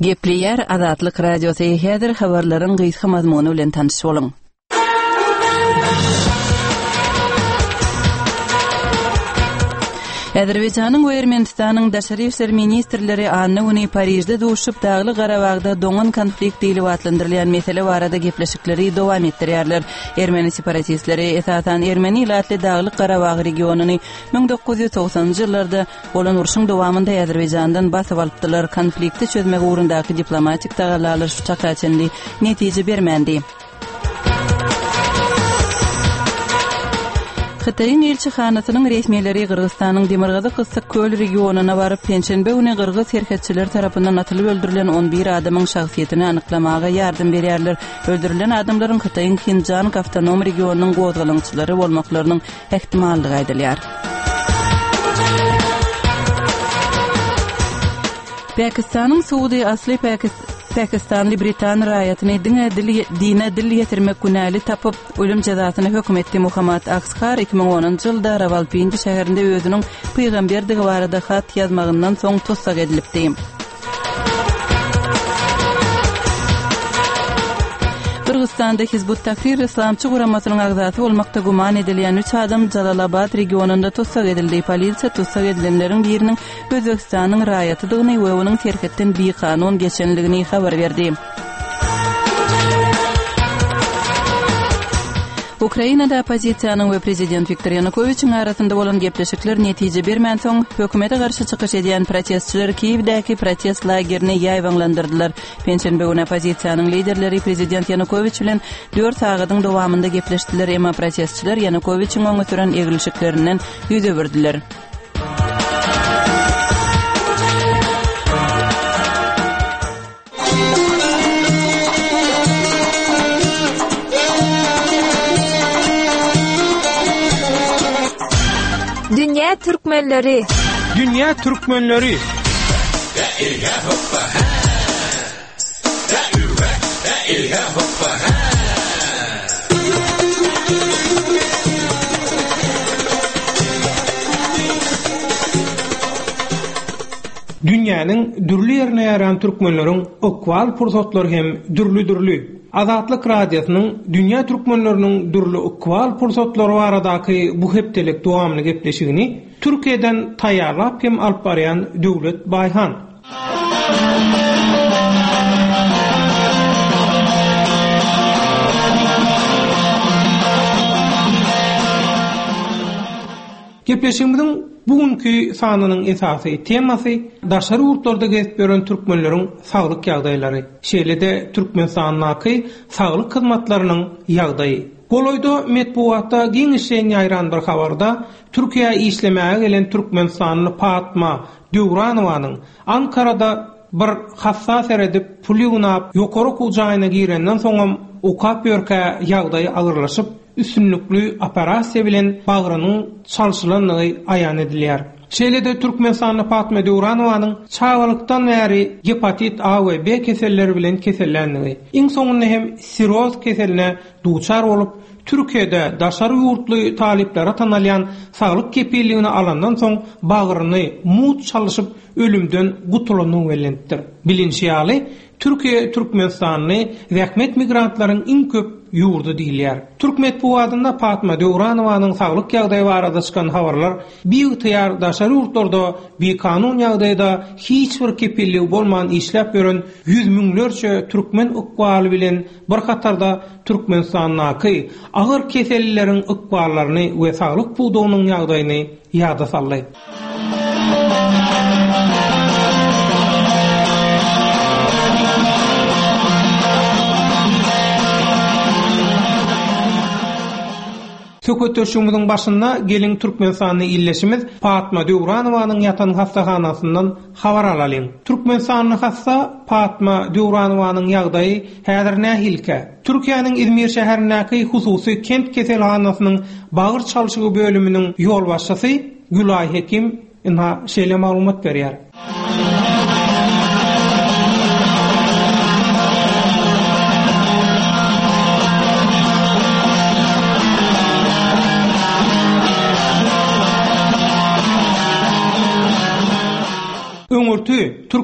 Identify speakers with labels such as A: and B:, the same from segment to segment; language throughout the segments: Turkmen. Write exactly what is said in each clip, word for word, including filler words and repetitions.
A: Gepleyer Azatlyk Radiosu häzir habarlaryň gysga mazmuny bilen tanışyp boluň. Azerbaycanyň we Ermenistanyň daşary işler ministrleri anny uny Parijde duşup Dagly Garabagda doňan konflikt diýilip atlandyrylýan mesele barada gepleşikleri dowam etdirýärler. Ermeni separatistleri esasan Ermeni ilatly Dagly Garabag regionuny ming dokuz ýüz togsanjy ýyllarda bolan uruşyň dowamında Azerbaycandan basyp alypdylar. Konflikti çözmek ugrundaky diplomatik dagalar şu çakaçyndy netije bermendi. Xitayň elçixanasynyň resmiýetleri Kyrgyzstanyň Demirgazy Kyssyk Köl regionuna baryp pençenbe güni Kyrgyz serhetçiler tarapyndan atylyp öldürilen on bir adamyň şahsiýetini anyklamaga ýardym berýärler. Öldürilen adamlaryň Xitayň Xinjiang awtonom regionunyň gozgalançylary bolmaklarynyň ehtimallygy aýdylýar. Pakistanyň Suudi asly Pakistan Pakistanly Britan raýatyny dine dil dine dil ýetirmek günäli tapyp ölüm jazasyny hökm etdi. Muhammad Akshar iki ming onunçy ýylda Rawalpindi şäherinde özüniň peýgamberdigi barada hat ýazmagyndan soň tutsak edilipdi. Kyrgyzstanda Hizbut Tahrir İslamçy guramasynyň agzasy bolmakda guman edilýän üç adam Jalalabad regionunda tutsak edildi. Polisiýa tutsak edilenleriň biriniň Özbekistanyň raýatydygyny we onuň serhetden bir kanun geçenligini habar berdi. Ukrainada opozisiýanyň we prezident Viktor Yanukovyçyň arasynda bolan gepleşikler netije bermän soň hökümete garşy çykyş edýän protestçiler Kiýewdäki protest lagerini ýaýwanlandyrdylar. Pençenbe güni opozisiýanyň liderleri prezident Yanukovyç bilen dört sagatyň dowamında gepleşdiler, emma protestçiler Yanukovyçyň oňa süren egilişiklerinden ýüze berdiler.
B: Dünya Türkmenleri
C: Dünya Türkmenleri Dünýäniň dürli ýerine ýaran türkmenleriň okwal pursatlary hem dürli-dürli. Azatlyk Radiosynyň dünýä türkmenleriniň dürli okwal pursatlary baradaky bu hepdelik dowamly gepleşigini Türkiýeden taýýarlap hem alyp barýan Döwlet Baýhan. Gepleşigimiň bugünkü sanynyň esasy temasy daşary urtlarda gezip gören türkmenleriň saglyk ýagdaýlary. Şeýlede Türkmenistanyň saglyk hyzmatlarynyň ýagdaýy. Goloýda medpuwatda giňişen ýaýran bir habarda Türkiýe işlemäge gelen Türkmenistanly Fatma Döwranowanyň Ankarada bir hassas eredip puli unap ýokary kujaýyna girenden soňam okap ýörkä ýagdaýy agyrlaşyp üstünlükli operasiýa bilen bagrynyň çalşylanlygy aýan edilýär. Şeýlede Türkmenistanly Fatma Döwranowanyň çağalykdan bäri hepatit A we B keselleri bilen kesellänligi, iň soňunda hem siroz keseline duçar bolup Türkiýede daşary ýurtly talipleri tanalýan saglyk kepilligini alandan soň bagryny mut çalyşyp ölümden gutulanyň wellendir. Bilinçýäli Türkiýe Türkmenistanyny zähmet migrantlaryň iň köp ýurdu diýilýär. Türkmen puwadynda Fatma Döwranowanyň saglyk ýagdaýy barada çykan habarlar bir ýytyar daşary ýurtlarda bir kanun ýagdaýda hiç bir kepillik bolman işläp ýören yüz miňlerçe türkmen okwaly bilen bir katarda Türkmenistanyň agyr keselleriň okwallaryny we saglyk puwdugynyň ýagdaýyny ýada saldy. Sökötöşümüzün başında gelin Türkmenistanyny illeşimiz Fatma Döwranowanyň ýatan hastahanasyndan habar alalyň. Türkmenistanyň hasta Fatma Döwranowanyň ýagdaýy häzir nähilke. Türkiýanyň İzmir şäherindäki hususy kent keselhanasynyň bagyr çalşygy bölüminiň ýol başçysy Gülay Hekim ina şeýle maglumat berýär. Öňürtü Türkmen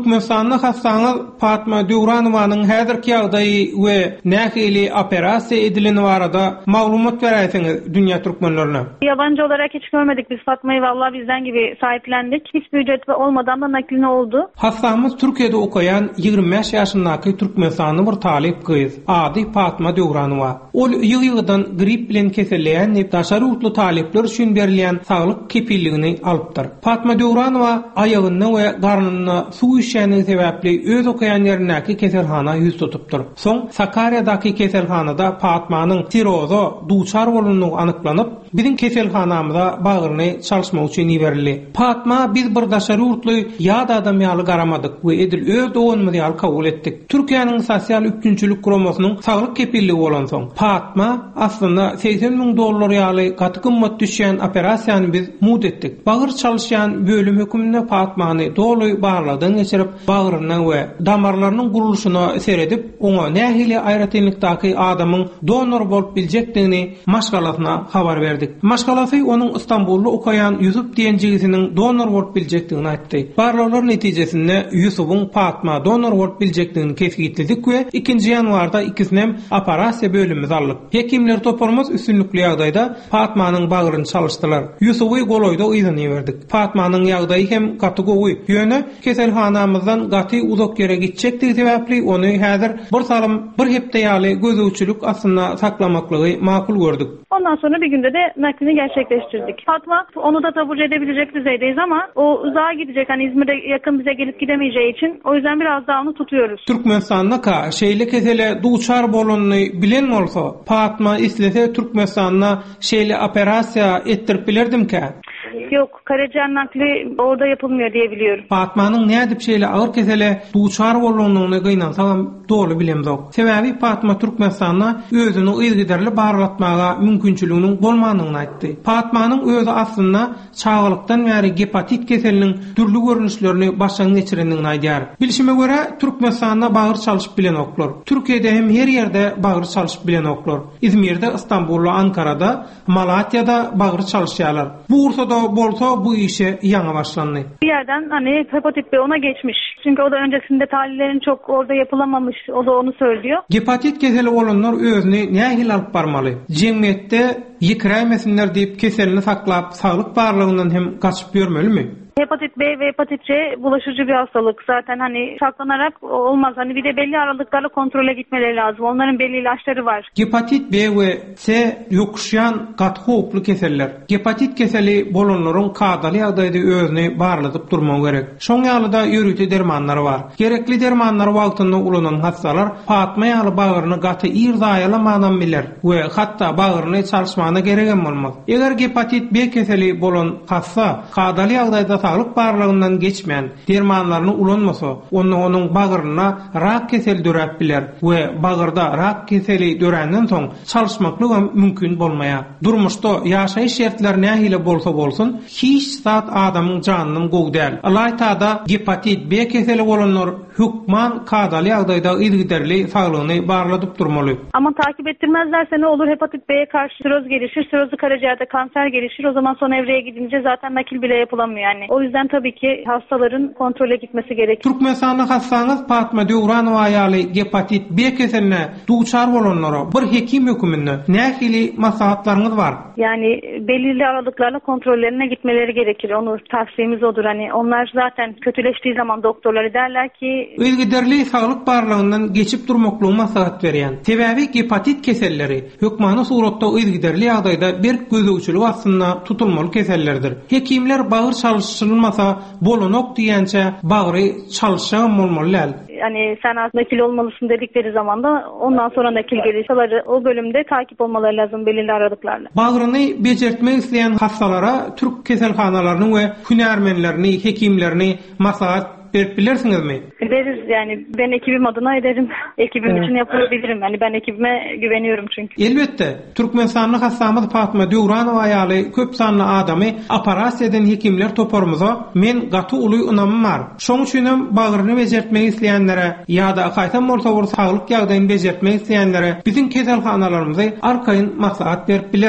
C: Türkmenistan'da hastaňyz Fatma Döwranowanyň häzirki ýagdaýy we nähili operasiýa edileni barada maglumat berýärsiňiz dünýä türkmenlerine.
D: Yabancı olarak hiç görmedik biz Fatma'yı, vallahi bizden gibi sahiplendik. Hiçbir ücret olmadan da nakline oldu.
C: Hastamız Türkiye'de okuyan ýygrimi beş ýaşyndaky Türkmenistanly bir talip gyz, ady Fatma Döwranowa. Ol ýygy-ýygydan grip bilen keselleýän daşary utly talipler üçin berilýän saglyk kepilligini alypdyr. Fatma Döwranowa aýagyny we garnyny suw işäni sebäpli öz okayan ýerindäki keselhana ýüz tutupdyr. Soň Sakarya'daky keselhanada Fatmanyň tirozo duçar bolununy anyklanyp, biziň keselhanamyza bagyryny çalışmak üçin ýerildi. Fatma biz bir daşary utly ýa-da adam ýaly garamadyk we edil öz dowunmy ýaly kabul etdik. Türkiýanyň sosial üçinçilik kurumasynyň saglyk kepilligi bolan soň Fatma aslynda seksen miň dollar ýaly gaty gymmat düşýän operasiýany biz mud etdik. Bagyr çalışýan bölüm hökümine Fatmany doluy barladan geçirip bagyryny we damarlarynyň guruluşyna seredip oňa nähili aýratynlykdaky adamyň donor bolup biljekdigini maşgalasyna habar berdik. Maşgalasy onuň Istanbulda okayan Yusuf diýen jigitiniň donor bolup biljekdigini aýtdy. Barlalar netijesinde Yusuf'un Fatma donor bolup biljekdigini kesgitledik we ikinji ýanwarda ikisinem operasiýa bölümine aldyk. Hekimler toparmaz üstünlükli ýagdaýda Fatmanyň bagyryny çalışdylar. Yusuf'y goloýda ýygyny berdik. Fatmanyň ýagdaýy hem gaty gowy. Ýöne keselhanamyzdan gaty uzak ýere gitjekdigi sebäpli ony häzir bir salym bir hepde ýaly gözüçülük aslynda saklamaklygy makul gördük.
D: Ondan sonra bir günde de naklini gerçekleştirdik. Fatma onu da taburcu edebilecek düzeydeyiz ama o uzağa gidecek. Hani İzmir'e yakın bize gelip gidemeyeceği için o yüzden biraz daha onu tutuyoruz.
C: Türkmenistan'da ka şeýle kesele duçar bolanyny bilen bolsa Fatma islese Türkmenistan'da şeýle operasiýa etdirip bilerdim-ki.
D: Yok, karaciğer nakli orada yapılmıyor diye biliyorum.
C: Fatmanyň nädip şeýle agyr kesele duçar bolanyny gynansaňam dolu bilemzok. Sebäbi Fatma Türkmenistan'a özüni ýygyderli barlatmaga mümkinçiliginiň bolmanyny aýtdy. Fatmanyň özü aslynda çağlykdan bäri gepatit keseliniň türlü görnüşlerini başdan geçirendigini aýdýar. Bilişime görä Türkmenistan'da bagyr çalyşyp bilen oklar. Türkiýede hem her ýerde bagyr çalyşyp bilen oklar. İzmir'de, İstanbul'da, Ankara'da, Malatya'da bagyr çalışýarlar. Bursa'da bolsa bu işe ýaňa başlandy.
D: Bir yerden hani hepatit B ona geçmiş. Çünkü o da öncesinde tahlillerin çok orada yapılamamış. O da onu söylüyor.
C: Hepatit keseli olanlar özüni nähil alyp barmaly? Jemgyýetde ýekrämesinler diýip keselini saklap, saglyk barlygyndan hem gaçyp görmelimi?
D: Hepatit B ve hepatit C bulaşıcı bir hastalık. Zaten hani saklanarak olmaz. Hani bir de belli aralıklarla kontrole gitmeleri lazım. Onların belli ilaçları var.
C: Hepatit B we C ýokuşýan gaty hoply keseller. Hepatit keseli bolanlaryň kadaly ýagdaýda özüni barladyp durmagy gerek. Şoň ýalyda ýürüti dermanlary bar. Gerekli dermanlar wagtynda ulanan hastalar Fatma ýaly bagyryny gaty ýyrdayalamadan biler we hatda bagyryny çalyşmagyna gereken bolmaz. Eger hepatit B keseli bolan hasta kadaly ýagdaýda saglyk barlygyndan geçmeýän dermanlaryny ulanmasa, onu onuň bagyryna rak keseli döräp biler we bagyrda rak keseli dörenden soň çalyşmaklyg mümkin bolmaýar. Durmuşda ýaşaýyş şertleri nähile bolsa bolsun, hiç zat adamyň janynyň gowy däl. Alaytada hepatit B keseli bolanlar hükman kadaly ýagdaýda ýygyderli saglygyny barladyp durmaly.
D: Ama takip ettirmezlerse ne olur? Hepatit B'ye karşı siroz gelişir. Sirozlu karaciğerde kanser gelişir. O zaman son evreye gidince zaten nakil bile yapılamıyor yani. O yüzden tabii ki hastaların kontrole gitmesi gerekiyor.
C: Türkmenistan'da hastaňyz Fatma Döwranowa ýaly hepatit B keseline duçar bolanlara bir hekim höküminde nähili maslahatlaryňyz bar?
D: Yani belirli aralıklarla kontrollerine gitmeleri gerekir. Onu tavsiyemiz odur. Hani onlar zaten kötüleştiği zaman doktorları derler ki
C: ýygyderli saglyk barlygyndan geçip durmaklygy maslahat berýän. Sebäbi hepatit keselleri hökmany suratda ýygyderli ýagdaýda bir gözüçülük aslynda tutulmaly kesellerdir. Hekimler bagyr çalışılmasa bolanok diýençe bagry çalışan bolmaly.
D: Yani sen nakil olmalısın dedikleri zaman da ondan sonra nakil gelişleri o bölümde takip olmaları lazım belirli aralıklarla.
C: Bagyryny bejertmek isleýän hastalara Türk keselhanalarynyň we hünärmenlerini, hekimlerini maslahat berip bilersiňizmi?
D: Ederiz yani ben ekibim adına ederim. Ekibim evet. için yapabilirim. Yani ben ekibime güveniyorum çünkü.
C: Elbette. Türkmenistanly hastamyz Fatma Döwranowa ýaly köp sanly adamy operasiýa eden hekimler toparmyza men gaty uly ynamym bar. Şoň üçin hem bagyryny bejertmek isleýänlere ýa-da gaýtan bolsa bir saglyk ýagdaýyny bejertmek isleýänlere biziň keselhanalarymyzy arkaýyn maslahat berip bilerin.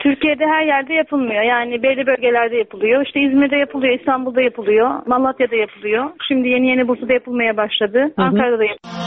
D: Türkiye'de her yerde yapılmıyor. Yani belli bölgelerde yapılıyor. İşte İzmir'de yapılıyor, İstanbul'da yapılıyor, Malatya'da yapılıyor. Şimdi yeni yeni Bursa'da yapılmaya başladı. Hı hı. Ankara'da da yapılıyor.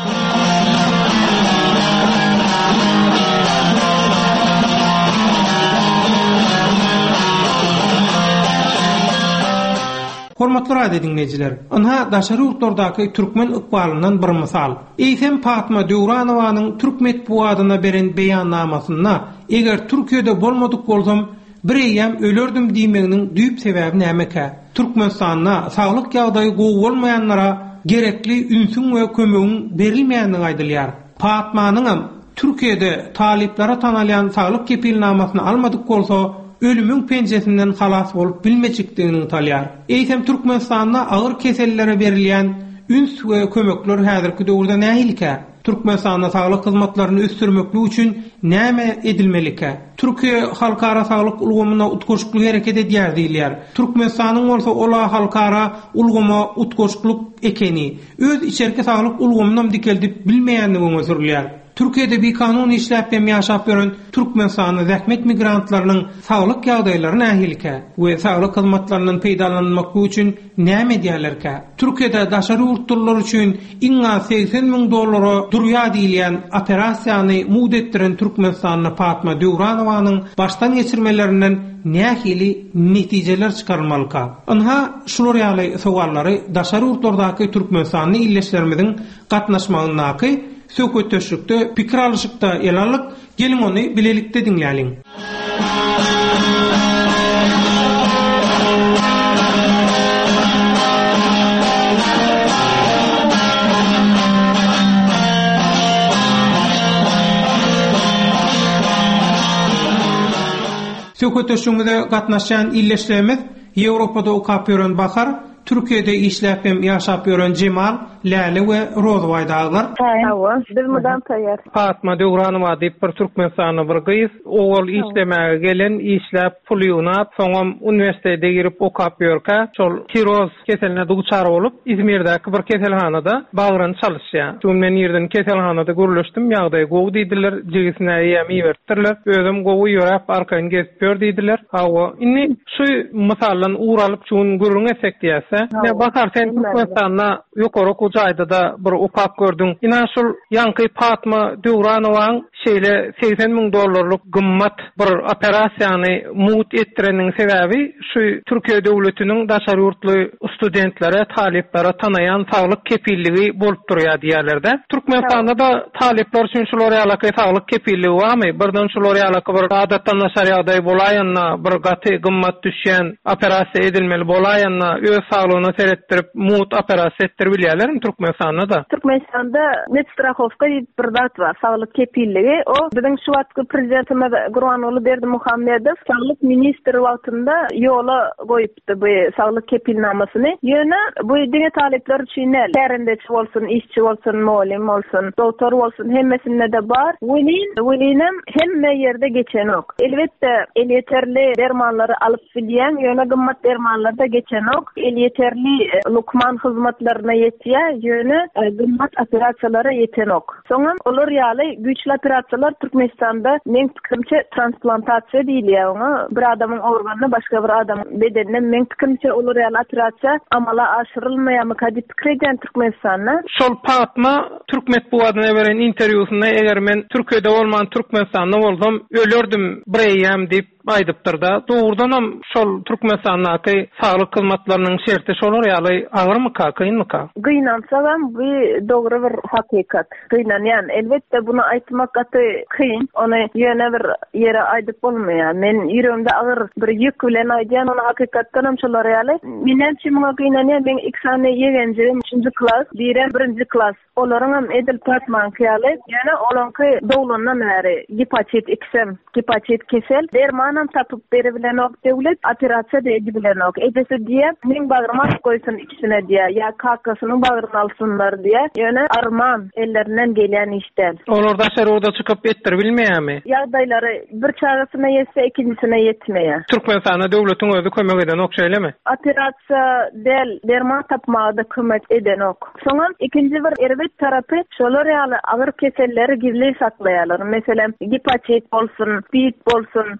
C: Hormatly radio dinleyijiler, anha daşary urtlardaky türkmen ykbalyndan bir mysal. Eýsem Fatma Döwranowanyň Türk medeniýetyna beren beýannamasyna eger Türkiýede bolmadyk bolsam bir eýem ölerdim diýmeginiň düýp sebäbi näme-ka? Türkmenistanda saglyk ýagdaýy gowy bolmaýanlara gerekli ünsün we kömegiň berilmeýändigini aýdylýar. Fatmanyň Türkiýede taliplara tanalyan saglyk kepilnamasyny almadyk bolsa ölümün penjesinden halas bolup bilmejikdigini talýar. Eýsem Türkmenistanda agyr kesellere berilýän üns we kömekler häzirki döwürde nähilkä? Türkmenistanda saglyk hyzmatlaryny ösdürmekli üçin näme edilmelike? Türkiýe halkara saglyk ulgamyna utgoşukly hereket edýär diýilýär. Türkmenistanyň bolsa ola halkara ulgama utgoşukluk ekeni, öz içerki saglyk ulgamyndan dikeldip bilmeýändigini sürlýär. Türkiýede bir kanun işläpden ýaşap ýören Türkmenistanyň zähmet migrantlarynyň saglyk ýagdaýlary nähilkä we saglyk hyzmatlarynyň peýdalanmaky üçin näme edýärlerkä? Türkiýede daşary urtlar üçin iňa seksen miň dollara durýa diýilýän operasiýany muýt etdiren Türkmenistanyň Fatma Döwranowanyň başdan geçirmelerinden nähili netijeler çykarylmalyka? Anha şular ýaly sowallary daşary urtlardaky Türkmenistanyň illeşlerimiziň gatnaşmagynaky söhbet töşrükde pikir alışykda ýalanlyk, gelin ony bilelikde dinläliň. Söhbet töşrükde gatnaşan illeşlerimiz Ýewropada okap ýören Bahar, Türkiýede işläpem ýaşap ýören Cemal, Läli we Rozway daglar.
B: Hawa, bilmeden taýýar.
C: Fatma Döwranowa diýip bir Türkmenistanyň bir gyýys, owul işlemäge gelen, işläp pul ýuwnap, soňam uniwersitede girip okap ýörkä, şol tiroz keseline duçar bolup, İzmirdäki bir keselhanada bagran çalışýar. Şol men ýerden keselhanada görleşdim, ýagdaý gowy diýdiler, jigisine ýemy bertirler, özüm gowy ýörap arkaň gezip ýör diýdiler. Hawa, inni şu mysalan uğralyp şuň görüň efektiýse, ne bakar sen Türkmenistanda ýokary Kujayda da bir okap gördüň. Inan şol ýanky Fatma Döwranowaň şeýle seksen miň dollarlyk gymmat bir operasiýany muýt etdireniň sebäbi şu Türkiýe döwletiniň daşary urtly studentlere, taliplere tanayan saglyk kepilligi bolup durýar diýerlerde. Türkmenistanda da talipler üçin şolar ýaly saglyk kepilligi barmy? Birden şolar ýaly bir adatdan naşar ýagdaý bolaýanna, bir gaty gymmat düşýän operasiýa edilmeli bolaýanna öz saglygyny seretdirip muýt operasiýa etdirip bilýärler Türkmenistanda da.
B: Türkmenistanda net strahowka bir dat var, saglyk kepilligi. O biziň şu wagtky prezidentimiz Gurbanuly Berdimuhammedow saglyk ministri wagtynda ýola goýupdy bu saglyk kepilnamasyny. Ýöne bu diňe talepler üçin näçe bolsun, işçi bolsun, molim bolsun, doktor bolsun, hemmesinde de bar. Welin, welinem hemme ýerde geçen ok. Elbetde el ýeterli dermanlary alyp bilýän, ýöne gymmat dermanlar da geçen ok. El ýeterli lukman hyzmatlaryna ýetýär, ýöne gymmat operasiýalary ýeten ok. Soňam olar ýaly güýçli operasiýalar Türkmenistanda men pikirimçe transplantasiýa diýilýär. Oňa bir adamyň organyny başga bir adam bedeninden men pikirimçe olar ýaly operasiýa amala aşyrylmaýarmy diýip pikir edýän Türkmenistanda.
C: Şol Fatma Türkmet buwadyna beren interwýusynda eger men Türkiýede bolman Türkmenistanda bolsam ölerdim bir eýem diýip aýdypdyr da. Dogrudanam şol Türkmenistanyň saglyk hyzmatlarynyň şerti şolar ýaly agyrmyka, kynmyka?
B: Gynansalam bu dogry bir hakykat. Gynanýan elbetde bunu aýtmak gaty kyn. Ony ýöne bir ýere aýdyp bolmaýar. Men ýüregimde agyr bir ýük bilen aýdýan ony hakykatdan hem şolar ýaly. Menimçe muňa gynanýan men iksany ýegenjim üçinji klas, biren birinji klas. Olaryň hem edil patman ýaly. Ýöne olanky dowlandan bäri hepatit iksem, hepatit kesel dermanam tapyp berebilen ok döwlet operasiýa da edibilen ok. Edese diýip men bagryma goýsun ikisine diýär. Ya kakasynyň bagryny alsynlar diýär. Ýöne arman ellerinden gelýän işler.
C: Olar da şerowda çykyp etdir bilmeýärmi?
B: Ýagdaýlary bir çagasyna ýetse ikinjisine ýetmeýär.
C: Türkmenistana döwletiň özü kömek eden ok şeýlemi?
B: Operaasiýa del derman tapmagda kömek eden ok. Soňam ikinji bir erbet tarapy şolar ýaly agyr keselleri gizli saklaýarlar. Meselem hepatit bolsun, spid bolsun, gizli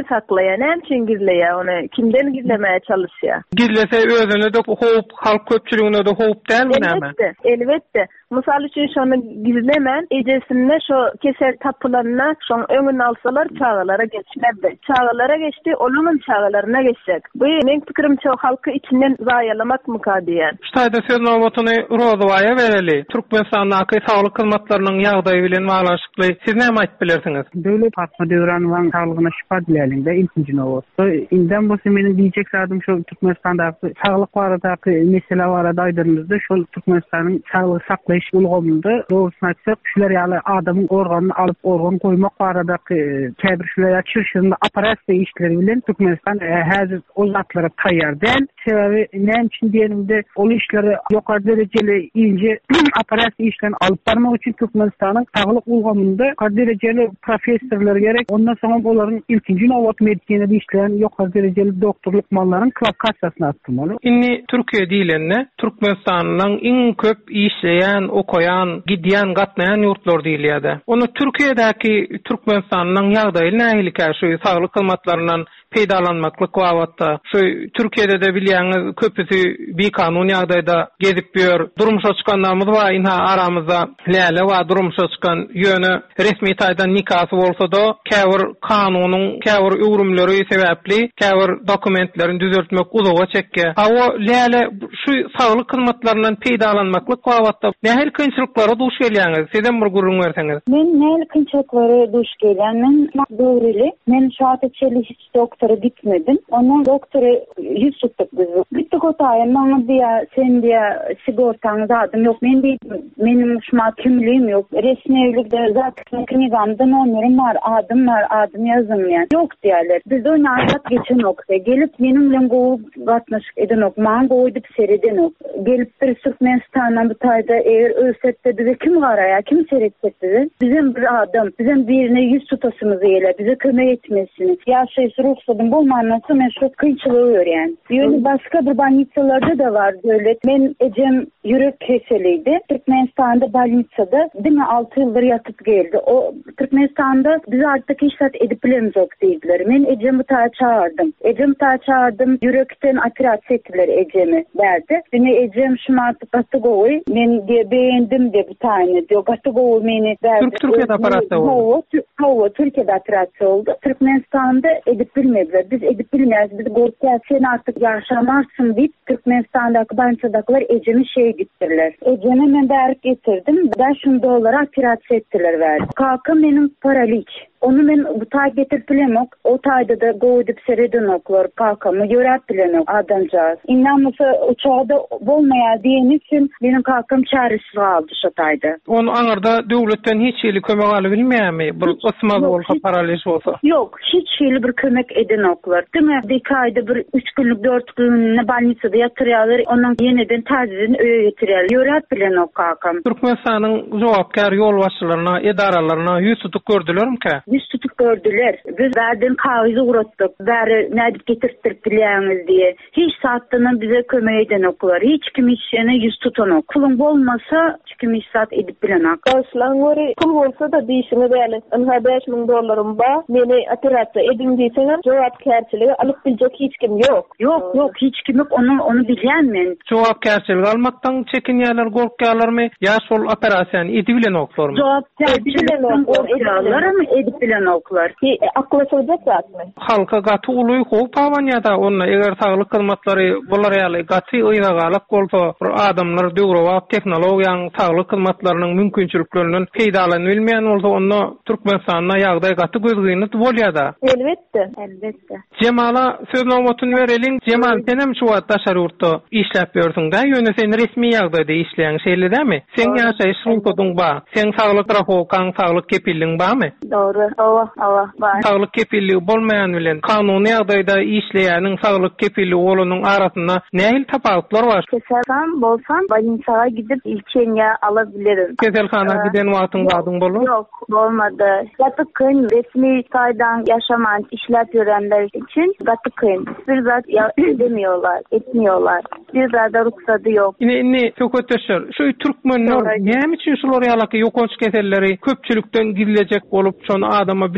B: gizli saklayan, hem için gizleyen, onu kimden gizlemeye çalışıyor?
C: Gizlese özüne de hop, halk köpçülüğüne de hop değil mi?
B: Elbette, elbette. Misal üçün şonu gizlemen, ejesinde şu keser tapılanına şonu önünü alsalar çağalara geçmedi. Çağalara geçti, onun çağalarına geçecek. Bu benim fikrim çok halkı içinden zayalamak mı kadiyen?
C: Ştayda söz nöbetini Rozovaya vereli. Türkmenistan'daki sağlık hizmetlerinin yağdayı bilen bağlaşıklı. Siz ne aytip bilirsiniz?
E: Döwlet Fatma Döwranowyň sağlygyna şifa dileýärler. Ilkinji nöbet. Inden bolsa meniň diýjek sadım şu Türkmenistandaky sağlyk baradaky mesele barada aýdyrmyzda şol Türkmenistanyň sağlyk saklaýyş ulgamynda dogrusyny aýtsak, şular ýaly adamyň organyny alyp organ goýmak baradaky käbir şular çyrşynda operasiýa işleri bilen Türkmenistan häzir o zatlara taýýar däl. Sebebi näme üçin diýenimde ol işleri ýokary derejeli inje operasiýa işlerini alyp barmak üçin Türkmenistanyň sağlyk ulgamynda ýokary derejeli professorlar gerek. Ondan soň olaryň ilkinji nowat medisinada işleýän ýokary derejeli doktorluk mallaryň kvalifikasyasyny atdymaly.
C: Inni Türkiýe diýilende Türkmenistanyň iň köp işleýän, okuyan, gidýän, gatnaýan ýurtlar diýilýär. Onu Türkiýedäki Türkmenistanyň ýagdaýy nähilika şu sağlyk hyzmatlarynyň peýdalanmaklyk wagtda şu Türkiýede de bilýäňiz köpüsi bir kanun ýagdaýda gezip ýör. Durmuşa çykanlarymyz bar, inha aramyzda läle we durmuşa çykan ýöne resmi taýdan nikasy bolsa da käbir kanunyň käbir öwrümleri sebäpli käbir dokumentleriň düzeltmek uzaga çekke. Hawa läle şu sağlyk hyzmatlarynyň peýdalanmaklyk wagtda nähil kynçylyklara duş gelýäňiz? Sizem bir gurrun berseňiz.
F: Men nähil kynçylyklara duş gelýän? Men döwreli. Men şahatçylyk hiç doktora gitmedim. Onun doktoru yüz tuttuk bizi. Gittik o taýym, maňa diýär, sen diýär, sigortaňyz adım ýok. Men diýdim, menim şuma kimligim ýok. Resmi evlikde zaten knigamda nomerim var, adım var, adım yazılmayan. Ýok diýerler. Biz o nazat geçen okda. Gelip menim bilen gowy gatnaşyk eden ok, maňa goýup sereden ok. Gelip bir Türkmenistandan bu taýda eger ölsetse bize kim garaýar, kim seretsepdi? Bizim bir adam, bizim birine yüz tutasymyz ýele, bize kömek etmesini. Ýaşaýsy ruhsatyň bolmanysy men şu kynçylygy görýän. Ýöne başga bir bolnitsalarda da var döwlet. Men ejem ýürek keseliydi. Türkmenistanda bolnitsada diňe altı ýyldyr ýatyp geldi. O Türkmenistanda biz artık hiç sat edip bilemiz ok diýdiler. Men ejemi ta çağırdım. Ejem ta çağırdım. Ýürekden operasiýa etdiler ejemi berdi. Diňe ejem şuma gatdy gowy. Men de beğendim de bu taýny. De gatdy gowy meni berdi.
C: Türkiýede operaasiýa boldy.
F: Hawa Türkiýede operaasiýa oldu. Türkmenistanda edip bilmediler. Biz edip bilmeyiz. Biz gorkya sen artık yaşamarsın diýip Türkmenistandaky bançadakylar ejemi şey gittirler. Ejemi men berip getirdim. beş yüz dolar operaasiýa etdiler verdi. Kaka menim paraliç. Onu men bu taýda getirip bilemok. O taýda da goýup sereden oklar, kakamy ýörät bilemok adamjaz. Inanmasa uçagda bolmaýar diýen üçin menim kakam çaresiz galdy şu taýda.
C: Onu aňyrda döwletden hiç ýeli kömek alyp bilmeýärmi? Bir ysma bolsa, paraliş bolsa.
F: Yok, hiç ýeli bir kömek eden oklar. Diňe bir aýda bir üç günlük, dört günlük bolnitsada ýatyrýarlar, onuň ýeniden täzeden öýe getirýärler. Ýörät bilen ok kakam.
C: Türkmenistanyň jogapkar ýolbaşçylaryna, edaralaryna ýüz tutup gördülermi-ki?
F: Biz tutup gördüler. Biz verdiğin kavizi uğrattık. Bari nedip getirttirip bileğimiz diye. Hiç saatten bize kömeği eden okular. Hiç kim işine yüz tutan ok. Kulun olmasa hiç kim iş saat edip bilen ok.
B: Karşılan göre kul olsa da değişimi böyle. Anha beş bin dolarım ba. Meni operasiýa edin diýseňiz jogapkärçiligi alyp biljek hiç kim yok.
F: Yok yok hiç kim yok. Onu onu bilýän men.
C: Jogapkärçilik almaktan çekinýärler, gorkýarlarmy? Ya şol operasiýany edip bilen oklarmy?
F: Jogapkärçilik gorkýarlarmy edip bilen oklar. Ki akla söýjek zatmy?
C: Halka gaty uly hop awanýada onna eger sağlyk hyzmatlary bolar ýaly gaty ýygalyk bolsa, adamlar döwrüp teknologiýaň sağlyk hyzmatlarynyň mümkinçiliklerinden peýdalanyp bilmeýän bolsa, onda Türkmenistanyň ýagdaýy gaty gözgüni bolýar-da.
B: Elbetde, elbetde.
C: Cemala söz nowmatyny bereliň. Cemal, senem şu wagtda şarurtda işläp ýörsiň-de, ýöne sen resmi ýagdaýda işleýän şeýledämi? Sen ýaşaýyş ruhsatyň bar, sen sağlyk rahokaň, sağlyk kepilliň barmy?
B: Doğru. Awa, awa, bar.
C: Sağlyk kepilligi bolmaýan bilen kanuny ýagdaýda işleýäniň sağlyk kepilligi bolanyň arasynda nähil tapawutlar bar?
B: Keselkan bolsam, bolnitsaga gidip ilçeňe alabilirim.
C: Keselkana giden wagtyň badyň bolur?
B: Yok, bolmady. Gatykyn resmi taýdan ýaşaman işläp ýörenler için gatykyn. Bir zat demiyorlar, etmiyorlar. Bir zat ruhsaty yok.
C: Ine ine kököteşer. Şu türkmenler näme üçin şular ýalaky ýokanç keselleri köpçülükden gizlejek bolup şonu adama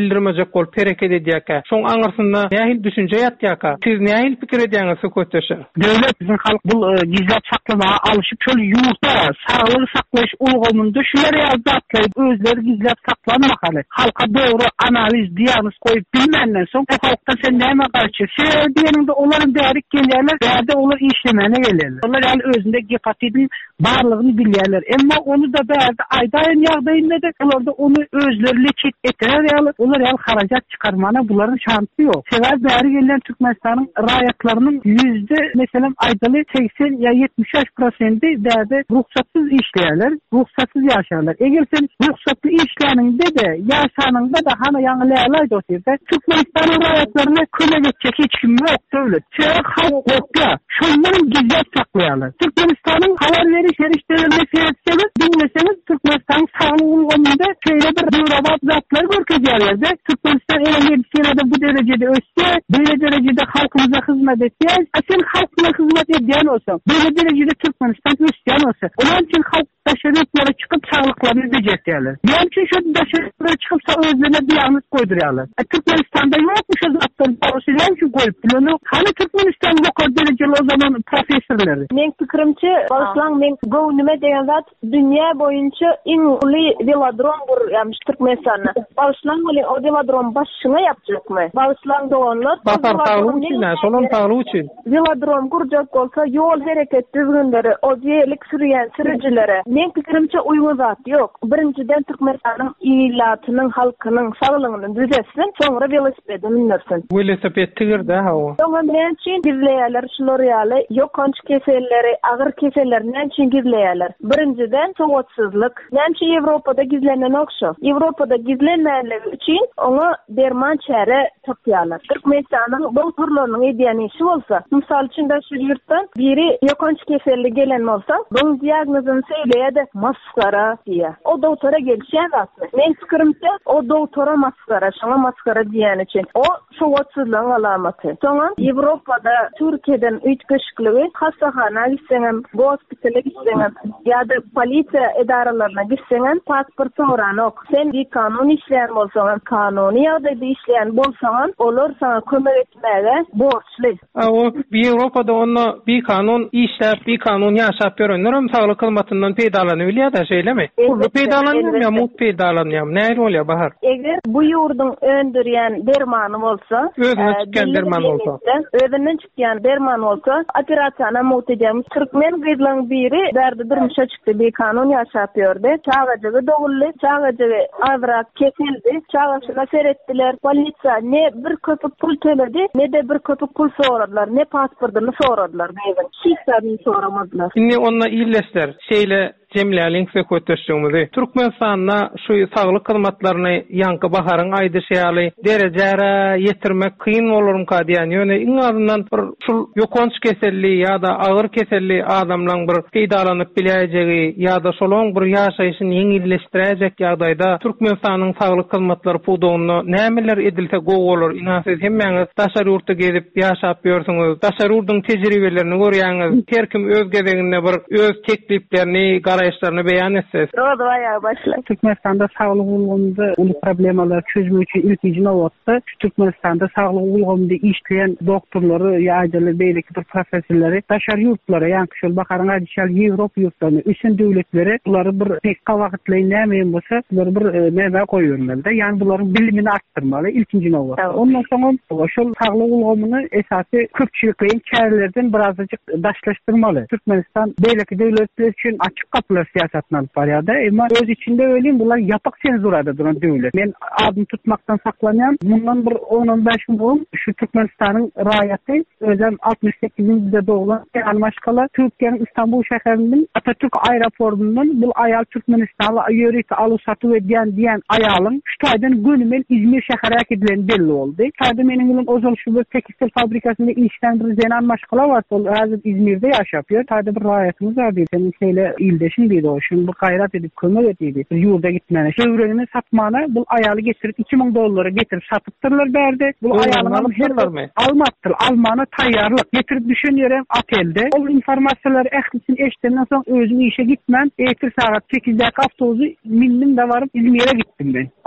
C: bildirmejek bolup hereket edýärkä. Şoň aňyrsynda nähil düşünje ýatýarka? Siz nähil pikir edýäňiz kötdeşe?
E: Döwlet bizim halk bu gizlap saklamaga alışyp şol ýurtda saglyk saklaş ulgamynda şular ýazatlar özleri gizlap saklanmakaly. Halka dogry analiz, diagnoz koyup bilmenden soň o halkda sen näme garşy? Şeýle diýeninde olaryň därik gelýärler, bäde olar işlemene gelýärler. Onlar ýaly özünde hepatitiniň barlygyny bilýärler. Emma onu da bäde aýdaýyn ýagdaýynda olarda onu özleri çet etler ýaly. Olar ýaly harajat çıkarmana bularyň şansy ýok. Sebäbi bäri gelen Türkmenistanyň raýatlarynyň yüzde mesela aýdaly seksen ýa ýetmiş prosenti däde ruhsatsız işleýärler, ruhsatsız ýaşarlar. Eger sen ruhsatly işläningde de ýaşanyňda da hana ýaňylaýlar dosyda Türkmenistanyň raýatlaryna kömek etjek hiç kim ýok döwlet. Şeýle halk gopla, şonları gizlep saklaýarlar. Türkmenistanyň habar beriş şerişlerine seýetseniz, dinleseniz Türkmenistanyň saglyk ulgamynda şeýle bir döwrat zatlar görkezýärler. Türkmenistan eýer bu derejede össe, böyle derecede halkımıza hizmet etse, sen halkına hizmet edýän olsaň, böyle derecede Türkmenistan ösýän olsa, onun için halk daşarıklara çıkıp sağlıklarını becertirler. Yani çünkü şu daşarıklara çıkıp özlerine diagnoz koydurarlar. E, Türkmenistan'da yokmuş o zatların parasıyla için koyup bilonu. Hani Türkmenistan bu kadar dereceli o zaman profesörleri.
B: Men fikrimçe, başlan men gönlüme deyen zat dünya boyunca en uli velodrom bur yapmış Türkmenistan'da. Başlan o velodrom başına yapacak mı? Başlan da onlar.
C: Basar sağlığı için, solon sağlığı için.
B: Velodrom kuracak olsa yol hareket düzgünleri, o diyelik sürüyen sürücülere. Men fikrimçe uygun zat yok. Birinciden Türkmenistan'ın illatynyň, halkynyň saglygyny düzelsin, soňra velosipede minlersin.
C: Velosiped tigirde ha o.
B: Soňra men üçin gizleýärler şular ýaly, ýokanç keselleri, agyr keselleri men üçin gizleýärler. Birinciden sowatsyzlyk. Men üçin Ýewropada gizlenen okşo. Ýewropada gizlenmänligi üçin oňa derman çäre tapýarlar. Türkmenistanyň bu turlarynyň edýäni şu bolsa, mysal üçin de şu ýurtdan biri ýokanç keselli gelen bolsa, bu diagnozyny söýleýärdi, maskara diýär. O doktora gelýän zatmy. Men pikirimçe o doktora maskara, şoňa maskara diýen üçin o sowatsyzlygyň alamaty. Soňra Ýewropada Türkiýeden üýtgeşikligi, hastahana gitseňem, gospitale gitseňem, ýa-da polisiýa edaralaryna gitseňem, pasport soranok. Sen bir kanun işleýän bolsaň, kanuny ýagdaýda işleýän bolsaň, olar sana kömek etmäge borçly.
C: O Ýewropada onu bir kanun işläp, bir kanun ýaşap berenler, saglyk hyzmatyndan peýdalanyp bilýär da şeýlemi? Bu peýdalanýar ýa mut peýdalanýar? Näme bolýar bahar?
B: Eger bu ýurdun öndürýän dermany bolsa,
C: özüne çykýan derman bolsa,
B: özünden çykýan derman bolsa, operasiýana mut edýän Türkmen gyzlaryň biri bärde durmuşa çykdy, bir kanun ýaşap ýördi. Çagajagy dogully, çagajagy awrak kesildi, çagaşyna seretdiler. Polisiýa ne bir köpük pul төлedi, ne de bir köpük pul soradylar, ne pasportyny soradylar beýle. Hiç sabyny soramadylar.
C: Indi onna ýyllaşlar şeýle Cemil'in kötüşdüğümüzü. Türkmenistan'da şu sağlık hizmetlerini yankı baharın aýdyşýaly derejere yetirmek kıyın olurum ka diýen ýöne iň azyndan bir şu ýokanç keselli ýa-da agyr keselli adamlaryň bir peýdalanyp bilýäjegi ýa-da şolaň bir ýaşaýyşyny ýeňilleşdirejek ýagdaýda Türkmenistanyň sağlyk hyzmatları pudugyny nämeler edilse gowy bolar. Inansyz hemmeňiz daşary ýurtda gezip ýaşap ýörsiňiz, daşary ýurduň tejribelerini görýäňiz, her kim öz gezeginde bir öz tekliplerini işlerini beyan etseniz.
B: Doğru ayağa başla.
E: Türkmenistan'da sağlık ulgamynda ulu problemalar çözmek için ilk icina olsa, Türkmenistan'da sağlık ulgamynda işleyen doktorları, ýa-da beýleki bir profesörleri daşary ýurtlara, ýa-ni şol bakaryn aýdyşal Ýewropa ýurtlaryna, üçin döwletleri bulary bir pekka wagtlaýyn näme bolsa, bular bir näme goýýarlar-da, ýani bularyň bilimini artdyrmaly ilkinji olsa. Ondan soň şol sağlyk ulgamyny esasy köpçülikleýin çärelerden birazajyk daşlaşdyrmaly. Türkmenistan beýleki döwletler üçin açyk kapılar siyasetini alıp barýarda. Ama öz içinde öyleyim, bunlar yapak senzurada duran döwlet. Men adım tutmaktan saklanýan, bundan bir on on beş gün boğum, şu Türkmenistan'ın raýaty, özüm altmış sekizinci doğulan Almaşkala, Türkiýanyň İstanbul şäheriniň Atatürk aeroportundan bu ayal Türkmenistanly ýöret aly satyp edýän diýen aýalyň şu taýdan gönümel İzmir şäherine gidilen belli boldy. Taýda meniň bilen ozal şu bir tekstil fabrikasynda işlen bir Zenan Maşkala bar, ol hazır İzmirde ýaşap ýör. Taýda bir raýatymyz bar diýip, senin şeýle ildeşin diýdi o, şunu bir gaýrat edip kömek etdi. Bir ýurda gitmene, şöwregini satmana bu aýaly getirip iki ming dollara getirip satypdyrlar bärde. Bu aýalyny almapdyrlar, almapdyr, almany taýýarlyk getirip düşünýärem atelde. O informasiýalary ählisin eşitenden soň özüm işe gitmän, ertir saat sekizde awtobusy mindim de baryp İzmir'e gittim ben.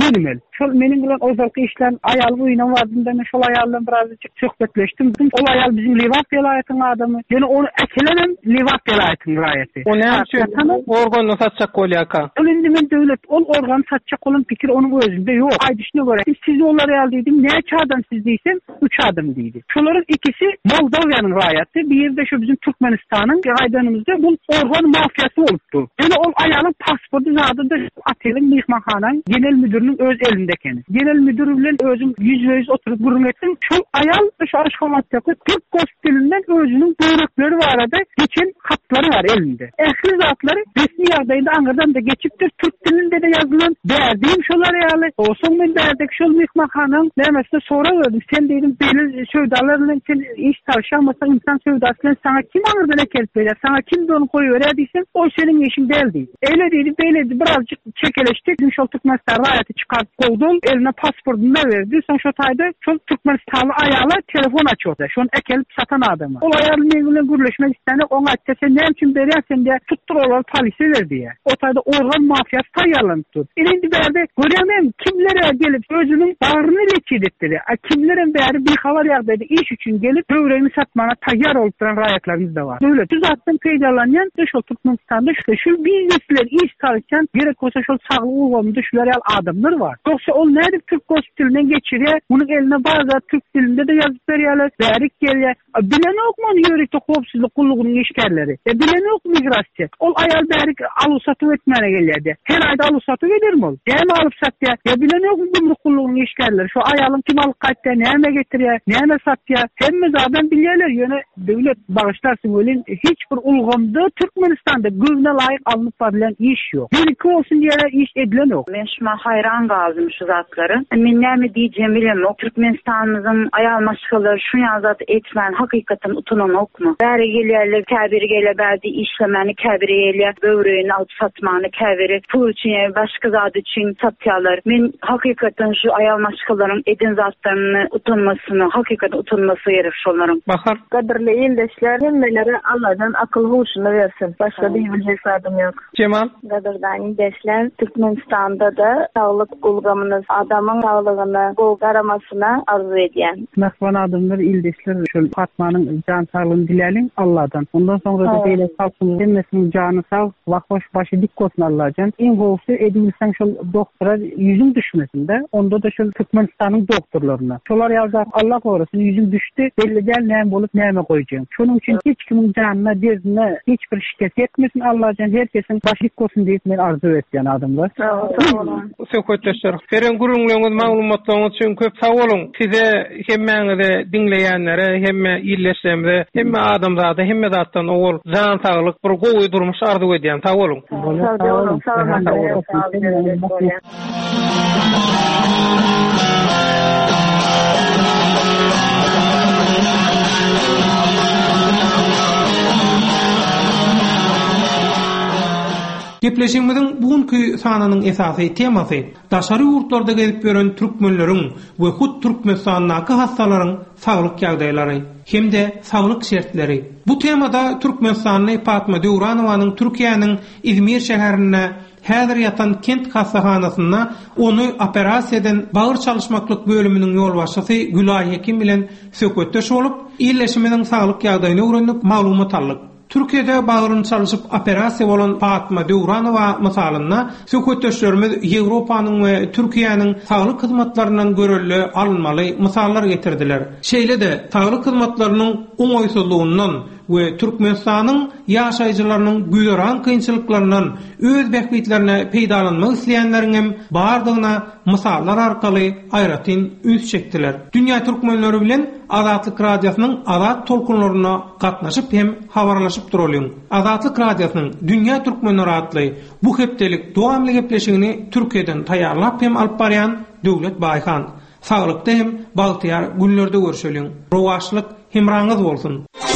E: Bilmel. Şol meniň bilen ozalky işler aýal uýuna bardym da men şol aýal bilen birazcık söhbetleşdim. Ol aýal bizim Liwat vilayatynyň adamy. Ýani onu äkelenem Liwat vilayatynyň raýaty.
C: O näme üçin organy satjak bolýaka?
E: Ol indi men döwlet ol organ satjak bolan pikir onuň özünde ýok. Aýdyşyna görä siz olar aýal diýdim. Näçe adam siz diýsem üç adam diýdi. Şolaryň ikisi Moldawiýanyň raýaty, bir de şu bizim Türkmenistanyň gaýdanymyzda bu organ mafiýasy bolupdy. Ýani ol aýalyň pasporty zadyda atelyň mehmanhanaň genel müdüriniň öz elinde eken. Genel müdür bilen özüm yüz yüz oturup gurrun etdim. Şol aýal şu aşgamatdaky Türk gospitalinden özüniň börekleri barada geçen hatları var elinde. Ähli zatlary resmi ýagdaýda aňyrdan da geçipdir. Türk dilinde de ýazylan berdiğim şolar ýaly. Oşoň men berdek şol mehmanhanaň nämesi sonra gördüm. Sen diýdim beýle söwdalarlaryň sen iş tarşamasan insan söwdasy sana kim aňyrdan ekelip berer? Sana kim donu goýuber diýsen o senin işin däl diýdi. Eyle diýdi, beýle birazcık çekeleşdik. Şol Türkmenistan raýaty çykaryp goýdum. Eline pasportuny berdi. Soň şo taýda şol Türkmenistanly aýala telefon açýardy. Şonu ekelip satan adamy. Ol aýal meňe bilen gürleşmek istäni, oňa aýtdy, sen näme üçin berýärsen diýe tutdurolar polisiýe berdi. O taýda organ mafiýasy taýýarlandy. Indi berde görýärem kimlere gelip özüniň bagyny leçidetdi. A kimlerin bäri bir habar ýagdaýda iş üçin gelip böwregini satmana taýýar bolup duran raýatlarymyz da bar. Döwlet zatdan peýdalanýan şol Türkmenistanda şu biznesler iş tarýan gerek bolsa şol saglyk ugamda şular ýal adamlar bar. Yoksa ol näde Türk gospitalinden geçirýär? Munyň eline bazar Türk dilinde de ýazyp berýärler. Bärik gelýär. Bilen okman ýörekde howpsuzlyk gullugynyň işgärleri. E bilen ok migrasiýa. Ol aýal bärik alyp satyp etmäne gelýärdi. Her aýda alyp satyp edermi ol? Näme alyp satýar? Ya bilen ok gumruk gullugynyň işgärleri. Şu aýalyň kim alyp gaýtdy, näme getirýär, näme satýar? Hemme zaten bilýärler. Ýöne döwlet bagışlarsyn ölen hiç bir ulgamda Türkmenistanda göwne laýyk alınıp barilen iş ýok. Bir olsun diýerler iş edilen ok.
F: Men şuna hayran galdım şu zatları. Men näme diýjemi bilemok. Türkmenistanymyzyň aýal maşgalary şu ýazat etmän hakykatan utananok mu? Bäri gelýärler, käbiri gelýär, bäzi işlemeni käbiri gelýär, böwregini alyp satmany käbiri pul üçin, başga zat üçin satýarlar. Men hakykatan şu aýal maşgalaryň edin zatlaryny utanmasyny, hakykatan utanmasy gerek şolaryň.
C: Bahar,
B: Gaderli ildeşler hemmeleri Allah'dan akıl huşunu versin. Başka bir bilecek adım yok.
C: Cemal,
B: Gaderdan ildeşler Türkmenistan'da da sağlık ulgamınız adamın sağlığını garamasına arzu ediyen.
E: Mehvan adamlar ildeşler şol Fatmanyň can sağlygyny diläliň Allah'dan. Ondan sonra da beýle halkyň hemmesiniň jany sag, wagtbaş başı dik bolsun Allah'tan. Iň gowsy edilsen şol doktora ýüzüň düşmesin de. Onda da şol Türkmenistanyň doktorlaryna. Şolar ýazar Allah gorasyn ýüzüň düşdi. Belli däl näme bolup näme goýjak. Şonuň üçin hiç kimiň janyna, derdine hiç bir şikayet etmesin Allah'tan. Herkesin başı dik bolsun diýip men arzu etýän adamlar.
C: söhbetleşer. Feren gurulmagyňyz maglumatlaryňyz üçin köp sag bolun. Size hemmeňize dinleýänlere, hemme illeşlemde, hemme adamzada, hemme zatdan ol jan saglyk bir gowy durmuş arzu edýän. Sag bolun.
B: Sağ olun. Sağ olun.
C: Gepleşigimiziň bugünkü sanynyň esasy temasy daşary ýurtlarda gezip gören türkmenleriň we hut Türkmenistanyňky hastalaryň saglyk ýagdaýlary hemde saglyk şertleri. Bu temada Türkmenistanyň Fatma Döwranowanyň Türkiýanyň İzmir şäherine häzir ýatan kent hastahanasyna onu operasiýadan bagyr çalyşmaklyk bölüminiň ýolbaşçysy Gülay Hekim bilen söhbetdeş bolup, illeşimiziň saglyk ýagdaýyny öwrenip maglumat aldyk. Türkiýede bagyryny çalyşyp operasiýa bolan Fatma Döwranowa mysalyna söhbetdeşlerimiz Ýewropanyň we Türkiýanyň saglyk hyzmatlaryndan görelli alınmaly mysallar getirdiler. Şeýle de saglyk hyzmatlarynyň oňoýsuzlygyndan we Türkmenistanyň ýaşaýjylarynyň güýderan kynçylyklaryndan öz bähbitlerine peýdalanmak isleýänleriň hem bardygyna mysallar arkaly aýratyn üz çekdiler. Dünýä türkmenleri bilen Azatlyk radiosynyň azat tolkunlaryna gatnaşyp hem habarlaşyp duralım. Azatlyk radiosynyň Dünýä türkmenleri adly bu hepdelik dowamly gepleşigini Türkiýeden taýýarlap hem alyp barýan Döwlet Baýhan. Saglykda hem bagtyar günlerde görüşelim. Rowaşlyk hemraňyz bolsun.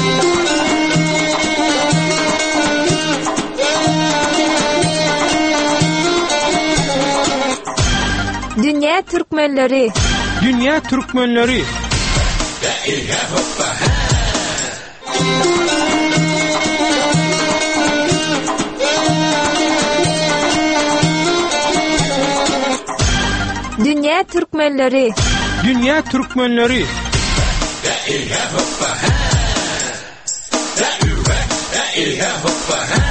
G: Dünýä türkmenleri.
C: Dünýä türkmenleri.
G: Dünya Türkmenleri.
C: Dünya Türkmenleri.
H: Hey,